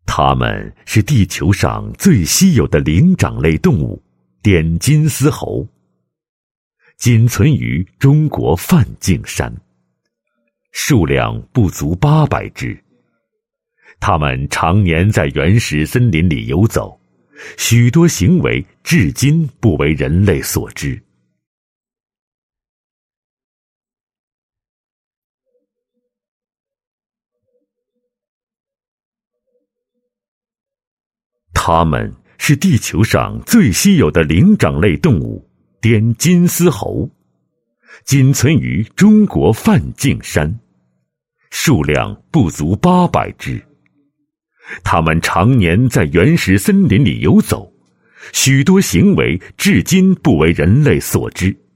它们是地球上最稀有的灵长类动物——点金丝猴，仅存于中国梵净山，数量不足800只。它们常年在原始森林里游走，许多行为至今不为人类所知。它们是地球上最稀有的灵长类动物——点金丝猴，仅存于中国梵净山，数量不足800只。它们常年在原始森林里游走，许多行为至今不为人类所知。